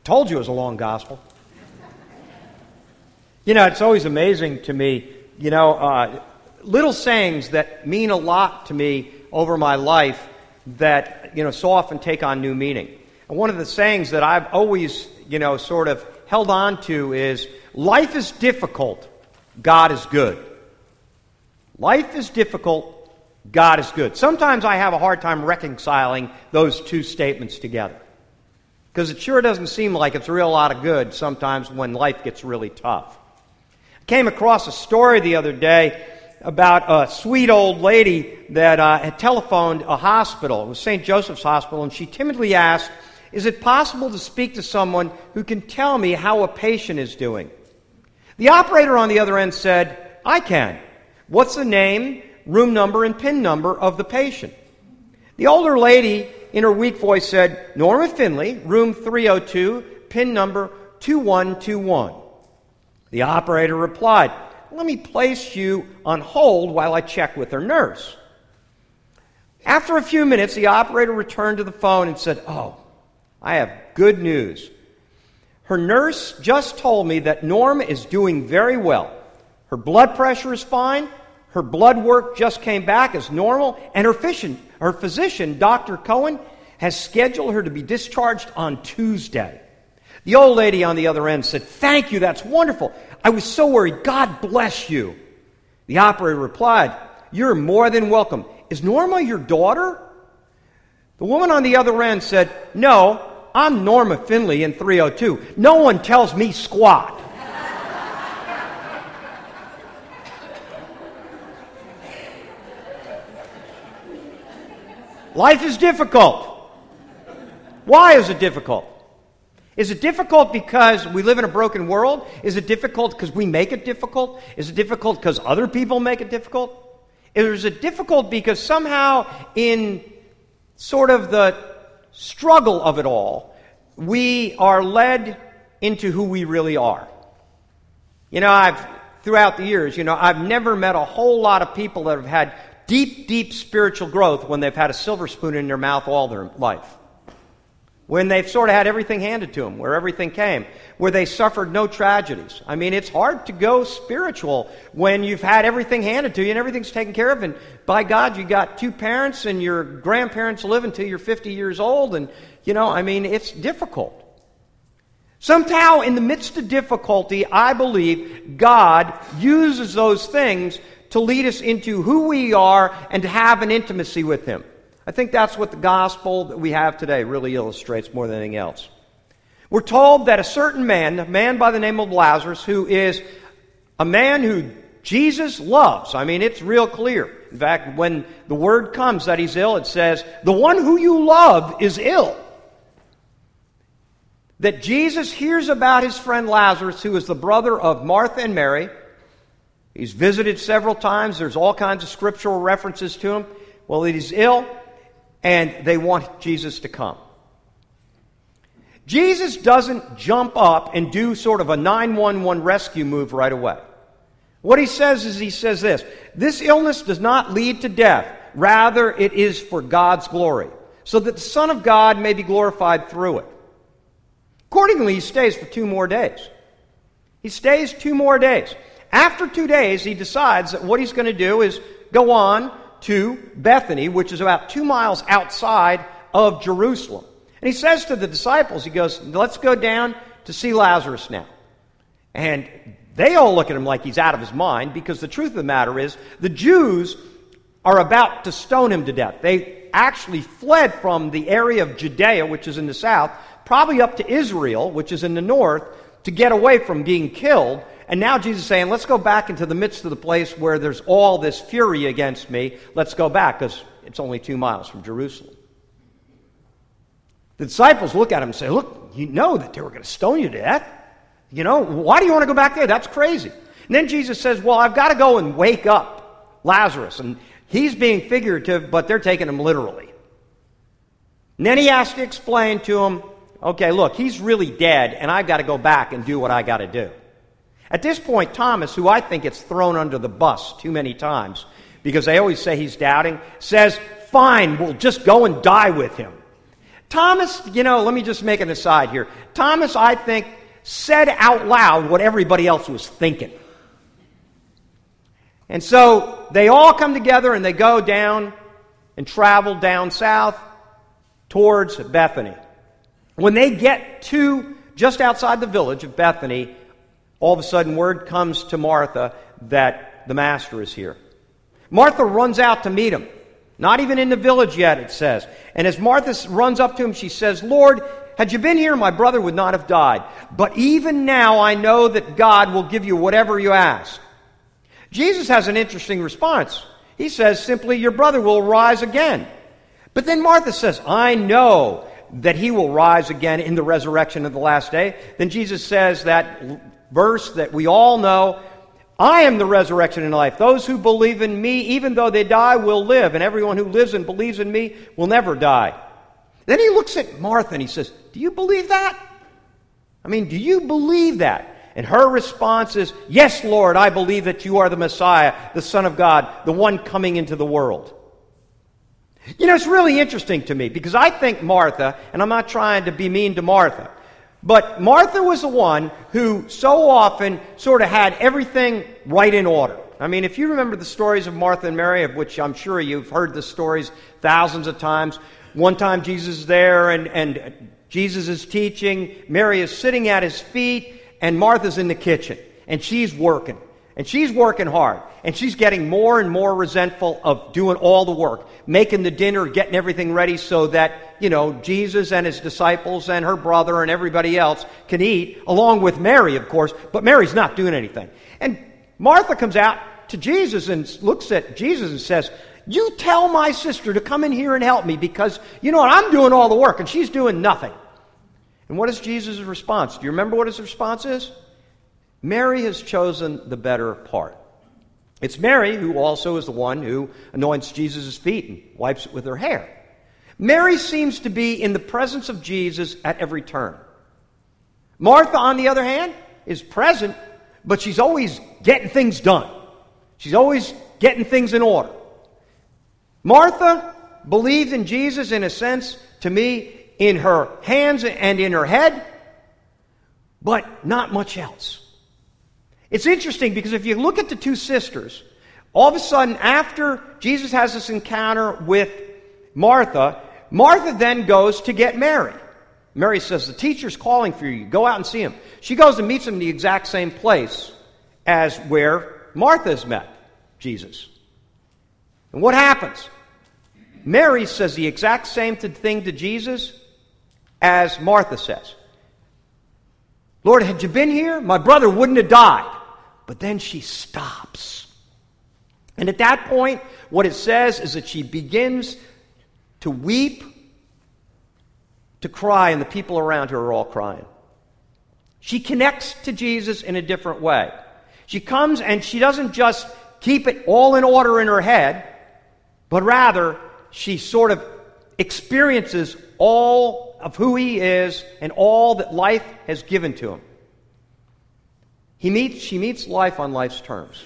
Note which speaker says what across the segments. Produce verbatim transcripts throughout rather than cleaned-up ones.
Speaker 1: Told you it was a long gospel. You know, it's always amazing to me, you know, uh, little sayings that mean a lot to me over my life that, you know, so often take on new meaning. And one of the sayings that I've always, you know, sort of held on to is, life is difficult, God is good. Life is difficult, God is good. Sometimes I have a hard time reconciling those two statements together. Because it sure doesn't seem like it's a real lot of good sometimes when life gets really tough. I came across a story the other day about a sweet old lady that uh, had telephoned a hospital. It was Saint Joseph's Hospital, and she timidly asked, "Is it possible to speak to someone who can tell me how a patient is doing?" The operator on the other end said, "I can. What's the name, room number, and PIN number of the patient?" The older lady, in her weak voice, said, "Norma Finley, room three oh two, PIN number two one two one. The operator replied, "Let me place you on hold while I check with her nurse." After a few minutes, the operator returned to the phone and said, "Oh, I have good news. Her nurse just told me that Norma is doing very well. Her blood pressure is fine, her blood work just came back as normal, and her physician, her physician, Doctor Cohen, has scheduled her to be discharged on Tuesday." The old lady on the other end said, "Thank you, that's wonderful. I was so worried. God bless you." The operator replied, "You're more than welcome. Is Norma your daughter?" The woman on the other end said, "No, I'm Norma Finley in three oh two. No one tells me squat." Life is difficult. Why is it difficult? Is it difficult because we live in a broken world? Is it difficult because we make it difficult? Is it difficult because other people make it difficult? Is it difficult because somehow in sort of the struggle of it all, we are led into who we really are? You know, I've, throughout the years, you know, I've never met a whole lot of people that have had deep, deep spiritual growth when they've had a silver spoon in their mouth all their life. When they've sort of had everything handed to them, where everything came, where they suffered no tragedies. I mean, it's hard to go spiritual when you've had everything handed to you and everything's taken care of. And by God, you got two parents and your grandparents live until you're fifty years old. And, you know, I mean, it's difficult. Somehow, in the midst of difficulty, I believe God uses those things to lead us into who we are and to have an intimacy with Him. I think that's what the gospel that we have today really illustrates more than anything else. We're told that a certain man, a man by the name of Lazarus, who is a man who Jesus loves. I mean, it's real clear. In fact, when the word comes that he's ill, it says, "The one who you love is ill." That Jesus hears about his friend Lazarus, who is the brother of Martha and Mary. He's visited several times. There's all kinds of scriptural references to him. Well, he's ill, and they want Jesus to come. Jesus doesn't jump up and do sort of a nine one one rescue move right away. What he says is, he says this, "This illness does not lead to death. Rather, it is for God's glory, so that the Son of God may be glorified through it." Accordingly, he stays for two more days. He stays two more days. After two days, he decides that what he's going to do is go on to Bethany, which is about two miles outside of Jerusalem. And he says to the disciples, he goes, "Let's go down to see Lazarus now." And they all look at him like he's out of his mind, because the truth of the matter is, the Jews are about to stone him to death. They actually fled from the area of Judea, which is in the south, probably up to Israel, which is in the north, to get away from being killed. And now Jesus is saying, let's go back into the midst of the place where there's all this fury against me. Let's go back, because it's only two miles from Jerusalem. The disciples look at him and say, "Look, you know that they were going to stone you to death. You know, why do you want to go back there? That's crazy." And then Jesus says, "Well, I've got to go and wake up Lazarus." And he's being figurative, but they're taking him literally. And then he has to explain to him, okay, look, he's really dead, and I've got to go back and do what I got to do. At this point, Thomas, who I think gets thrown under the bus too many times, because they always say he's doubting, says, "Fine, we'll just go and die with him." Thomas, you know, let me just make an aside here. Thomas, I think, said out loud what everybody else was thinking. And so they all come together and they go down and travel down south towards Bethany. When they get to just outside the village of Bethany, all of a sudden word comes to Martha that the master is here. Martha runs out to meet him. Not even in the village yet, it says. And as Martha runs up to him, she says, Lord, had you been here, my brother would not have died. But even now I know that God will give you whatever you ask. Jesus has an interesting response. He says simply, your brother will rise again. But then Martha says, I know that he will rise again in the resurrection of the last day. Then Jesus says that verse that we all know, I am the resurrection and life. Those who believe in me, even though they die, will live. And everyone who lives and believes in me will never die. Then he looks at Martha and he says, do you believe that? I mean, do you believe that? And her response is, yes, Lord, I believe that you are the Messiah, the Son of God, the one coming into the world. You know, it's really interesting to me because I think Martha, and I'm not trying to be mean to Martha, but Martha was the one who so often sort of had everything right in order. I mean, if you remember the stories of Martha and Mary, of which I'm sure you've heard the stories thousands of times. One time Jesus is there and, and Jesus is teaching. Mary is sitting at his feet and Martha's in the kitchen. And she's working. And she's working hard. And she's getting more and more resentful of doing all the work. Making the dinner, getting everything ready so that, you know, Jesus and his disciples and her brother and everybody else can eat, along with Mary, of course. But Mary's not doing anything. And Martha comes out to Jesus and looks at Jesus and says, you tell my sister to come in here and help me because, you know what, I'm doing all the work and she's doing nothing. And what is Jesus' response? Do you remember what his response is? Mary has chosen the better part. It's Mary who also is the one who anoints Jesus' feet and wipes it with her hair. Mary seems to be in the presence of Jesus at every turn. Martha, on the other hand, is present, but she's always getting things done. She's always getting things in order. Martha believed in Jesus, in a sense, to me, in her hands and in her head, but not much else. It's interesting because if you look at the two sisters, all of a sudden after Jesus has this encounter with Martha, Martha then goes to get Mary. Mary says, the teacher's calling for you. Go out and see him. She goes and meets him in the exact same place as where Martha has met Jesus. And what happens? Mary says the exact same thing to Jesus as Martha says. Lord, had you been here, my brother wouldn't have died. But then she stops. And at that point, what it says is that she begins to weep, to cry, and the people around her are all crying. She connects to Jesus in a different way. She comes and she doesn't just keep it all in order in her head, but rather she sort of experiences all of who he is and all that life has given to him. He meets, she meets life on life's terms.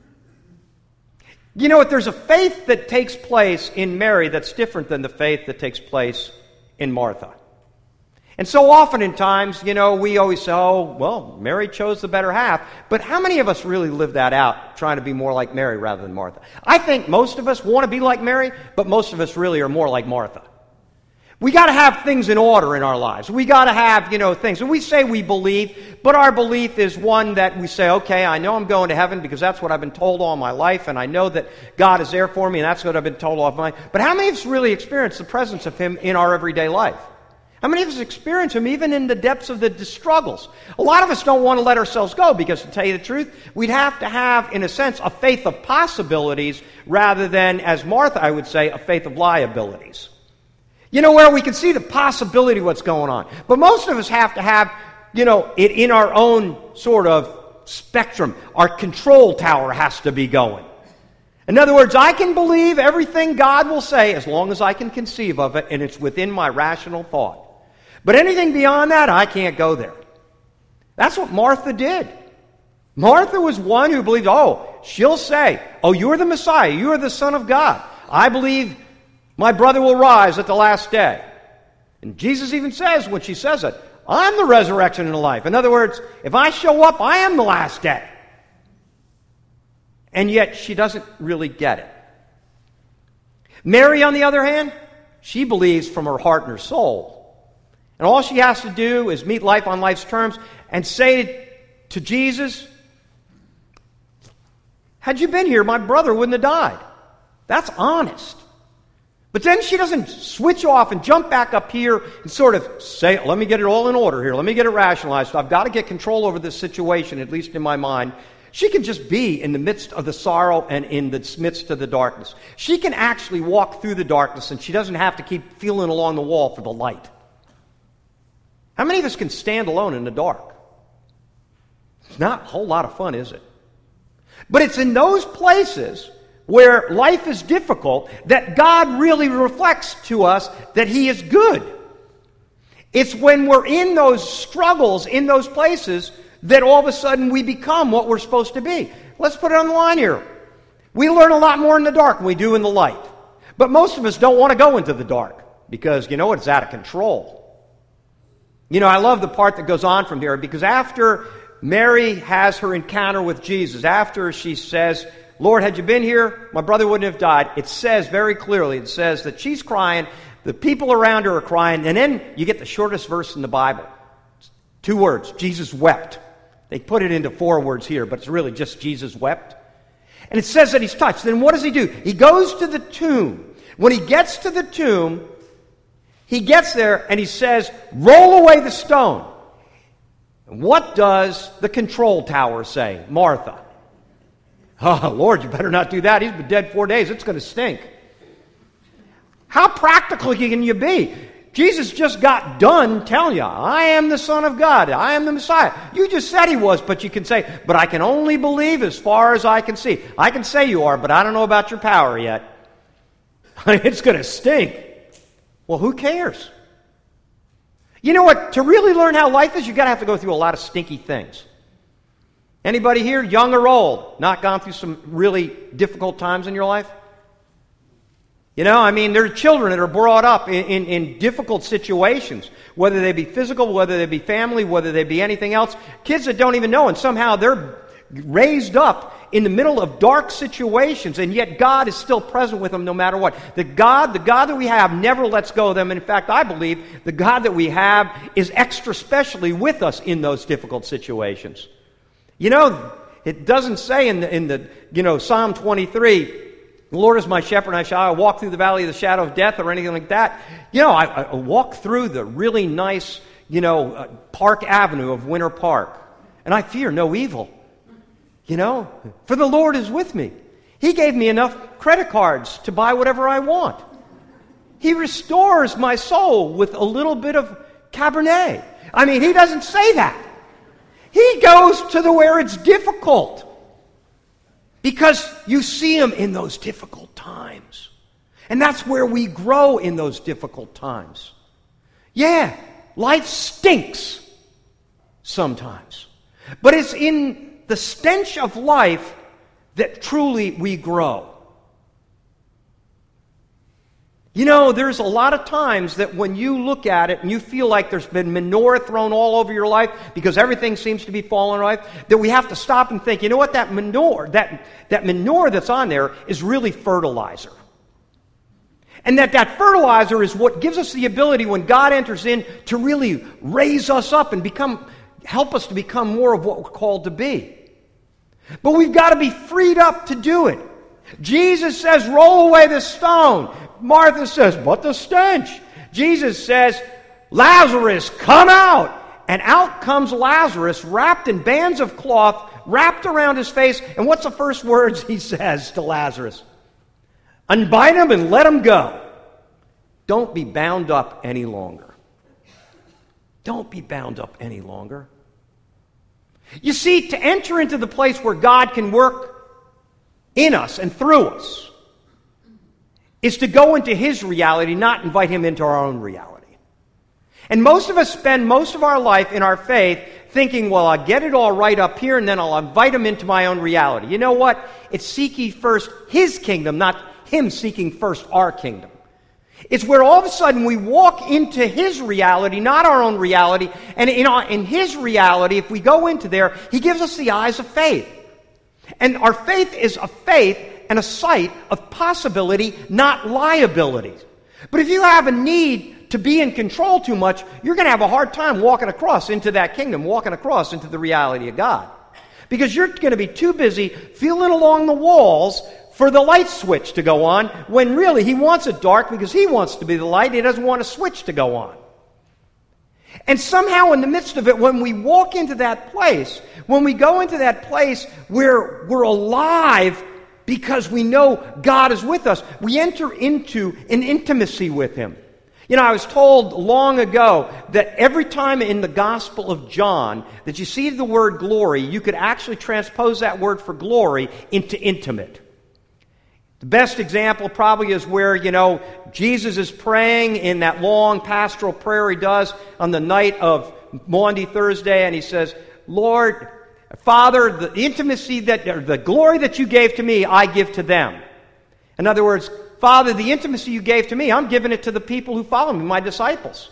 Speaker 1: You know what? There's a faith that takes place in Mary that's different than the faith that takes place in Martha. And so often in times, you know, we always say, oh, well, Mary chose the better half. But how many of us really live that out, trying to be more like Mary rather than Martha? I think most of us want to be like Mary, but most of us really are more like Martha. We got to have things in order in our lives. We got to have, you know, things. And we say we believe, but our belief is one that we say, okay, I know I'm going to heaven because that's what I've been told all my life, and I know that God is there for me, and that's what I've been told all my life. But how many of us really experience the presence of him in our everyday life? How many of us experience him even in the depths of the struggles? A lot of us don't want to let ourselves go because, to tell you the truth, we'd have to have, in a sense, a faith of possibilities rather than, as Martha, I would say, a faith of liabilities. You know, where we can see the possibility of what's going on. But most of us have to have, you know, it in our own sort of spectrum. Our control tower has to be going. In other words, I can believe everything God will say as long as I can conceive of it and it's within my rational thought. But anything beyond that, I can't go there. That's what Martha did. Martha was one who believed, oh, she'll say, oh, you're the Messiah, you are the Son of God. I believe my brother will rise at the last day. And Jesus even says, when she says it, I'm the resurrection and the life. In other words, if I show up, I am the last day. And yet she doesn't really get it. Mary, on the other hand, she believes from her heart and her soul. And all she has to do is meet life on life's terms and say to Jesus, had you been here, my brother wouldn't have died. That's honest. But then she doesn't switch off and jump back up here and sort of say, let me get it all in order here. Let me get it rationalized. I've got to get control over this situation, at least in my mind. She can just be in the midst of the sorrow and in the midst of the darkness. She can actually walk through the darkness, and she doesn't have to keep feeling along the wall for the light. How many of us can stand alone in the dark? It's not a whole lot of fun, is it? But it's in those places where life is difficult that God really reflects to us that He is good. It's when we're in those struggles, in those places, that all of a sudden we become what we're supposed to be. Let's put it on the line here. We learn a lot more in the dark than we do in the light. But most of us don't want to go into the dark because, you know what, it's out of control. You know, I love the part that goes on from here because after Mary has her encounter with Jesus, after she says, Lord, had you been here, my brother wouldn't have died. It says very clearly, it says that she's crying, the people around her are crying, and then you get the shortest verse in the Bible. Two words, Jesus wept. They put it into four words here, but it's really just Jesus wept. And it says that he's touched. Then what does he do? He goes to the tomb. When he gets to the tomb, he gets there and he says, roll away the stone. And what does the control tower say? Martha. Oh, Lord, you better not do that. He's been dead four days. It's going to stink. How practical can you be? Jesus just got done telling you, I am the Son of God. I am the Messiah. You just said he was, but you can say, but I can only believe as far as I can see. I can say you are, but I don't know about your power yet. It's going to stink. Well, who cares? You know what? To really learn how life is, you've got to have to go through a lot of stinky things. Anybody here, young or old, not gone through some really difficult times in your life? You know, I mean, there are children that are brought up in, in, in difficult situations, whether they be physical, whether they be family, whether they be anything else. Kids that don't even know, and somehow they're raised up in the middle of dark situations, and yet God is still present with them no matter what. The God, the God that we have never lets go of them. And in fact, I believe the God that we have is extra specially with us in those difficult situations. You know, it doesn't say in the, in the you know, Psalm twenty-three, the Lord is my shepherd, and I shall walk through the valley of the shadow of death or anything like that. You know, I, I walk through the really nice, you know, uh, Park Avenue of Winter Park, and I fear no evil. You know, for the Lord is with me. He gave me enough credit cards to buy whatever I want. He restores my soul with a little bit of Cabernet. I mean, he doesn't say that. He goes to the where it's difficult. Because you see him in those difficult times. And that's where we grow in those difficult times. Yeah, life stinks sometimes. But it's in the stench of life that truly we grow. You know, there's a lot of times that when you look at it and you feel like there's been manure thrown all over your life because everything seems to be falling right, that we have to stop and think, you know what, that manure, that, that manure that's on there is really fertilizer. And that that fertilizer is what gives us the ability when God enters in to really raise us up and become, help us to become more of what we're called to be. But we've got to be freed up to do it. Jesus says, roll away the stone. Martha says, but the stench. Jesus says, Lazarus, come out. And out comes Lazarus, wrapped in bands of cloth, wrapped around his face. And what's the first words he says to Lazarus? Unbind him and let him go. Don't be bound up any longer. Don't be bound up any longer. You see, to enter into the place where God can work in us and through us is to go into His reality, not invite Him into our own reality. And most of us spend most of our life in our faith thinking, well, I'll get it all right up here and then I'll invite Him into my own reality. You know what? It's seek ye first His kingdom, not Him seeking first our kingdom. It's where all of a sudden we walk into His reality, not our own reality. And in, our, in His reality, if we go into there, He gives us the eyes of faith. And our faith is a faith and a sight of possibility, not liability. But if you have a need to be in control too much, you're going to have a hard time walking across into that kingdom, walking across into the reality of God. Because you're going to be too busy feeling along the walls for the light switch to go on, when really He wants it dark because He wants to be the light. He doesn't want a switch to go on. And somehow in the midst of it, when we walk into that place, when we go into that place where we're alive because we know God is with us, we enter into an intimacy with Him. You know, I was told long ago that every time in the Gospel of John that you see the word glory, you could actually transpose that word for glory into intimate. The best example probably is where, you know, Jesus is praying in that long pastoral prayer He does on the night of Maundy Thursday, and He says, Lord, Father, the intimacy that, or the glory that You gave to Me, I give to them. In other words, Father, the intimacy You gave to Me, I'm giving it to the people who follow Me, my disciples.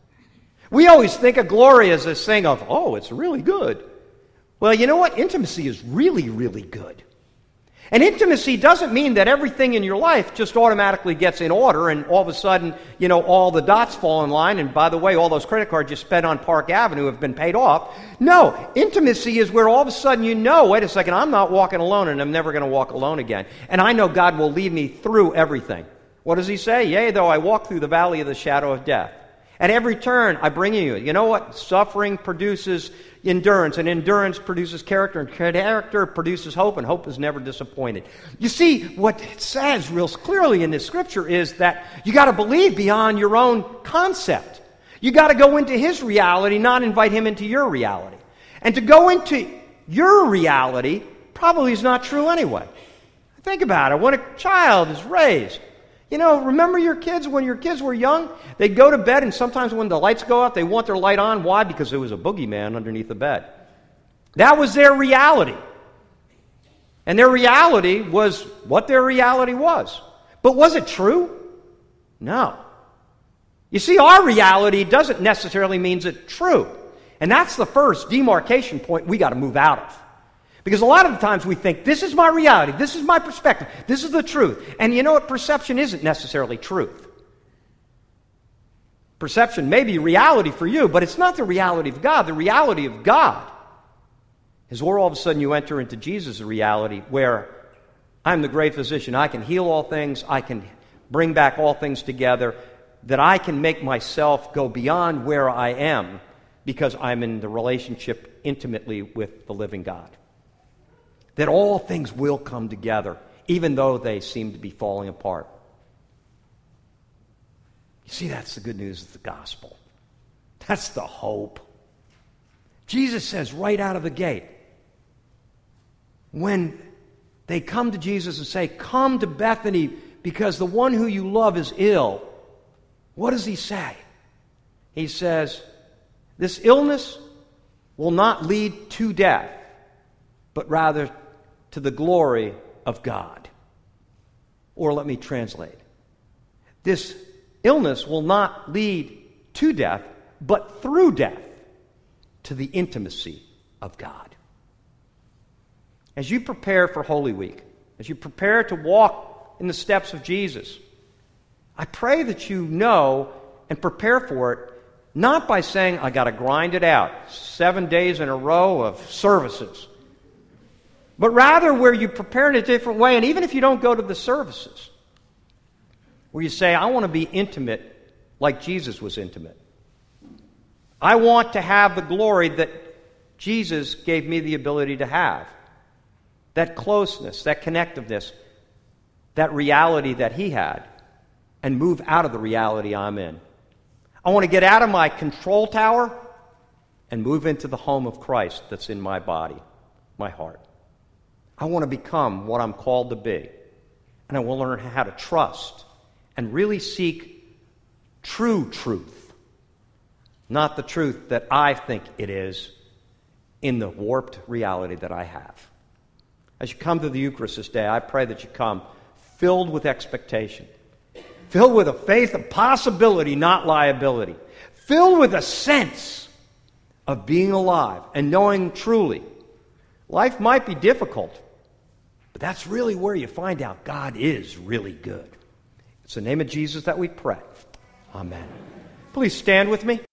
Speaker 1: We always think of glory as this thing of, oh, it's really good. Well, you know what? Intimacy is really, really good. And intimacy doesn't mean that everything in your life just automatically gets in order and all of a sudden, you know, all the dots fall in line. And by the way, all those credit cards you spent on Park Avenue have been paid off. No, intimacy is where all of a sudden you know, wait a second, I'm not walking alone and I'm never going to walk alone again. And I know God will lead me through everything. What does He say? Yea, though I walk through the valley of the shadow of death. At every turn, I bring you. You know what? Suffering produces endurance, and endurance produces character, and character produces hope, and hope is never disappointed. You see, what it says real clearly in this scripture is that you got to believe beyond your own concept. You got to go into His reality, not invite Him into your reality. And to go into your reality probably is not true anyway. Think about it. When a child is raised, you know, remember your kids when your kids were young? They'd go to bed, and sometimes when the lights go out, they want their light on. Why? Because there was a boogeyman underneath the bed. That was their reality. And their reality was what their reality was. But was it true? No. You see, our reality doesn't necessarily mean it's true. And that's the first demarcation point we got to move out of. Because a lot of the times we think, this is my reality, this is my perspective, this is the truth. And you know what? Perception isn't necessarily truth. Perception may be reality for you, but it's not the reality of God. The reality of God is where all of a sudden you enter into Jesus' reality, where I'm the great physician. I can heal all things. I can bring back all things together. That I can make myself go beyond where I am because I'm in the relationship intimately with the living God. That all things will come together, even though they seem to be falling apart. You see, that's the good news of the gospel. That's the hope. Jesus says right out of the gate, when they come to Jesus and say, come to Bethany because the one who you love is ill, what does He say? He says, this illness will not lead to death, but rather to the glory of God. Or let me translate. This illness will not lead to death, but through death to the intimacy of God. As you prepare for Holy Week, as you prepare to walk in the steps of Jesus, I pray that you know and prepare for it, not by saying, I got to grind it out, seven days in a row of services, but rather where you prepare in a different way, and even if you don't go to the services, where you say, I want to be intimate like Jesus was intimate. I want to have the glory that Jesus gave me the ability to have. That closeness, that connectiveness, that reality that He had, and move out of the reality I'm in. I want to get out of my control tower and move into the home of Christ that's in my body, my heart. I want to become what I'm called to be. And I want to learn how to trust and really seek true truth. Not the truth that I think it is in the warped reality that I have. As you come to the Eucharist this day, I pray that you come filled with expectation. Filled with a faith of possibility, not liability. Filled with a sense of being alive and knowing truly life might be difficult, but that's really where you find out God is really good. It's the name of Jesus that we pray. Amen. Please stand with me.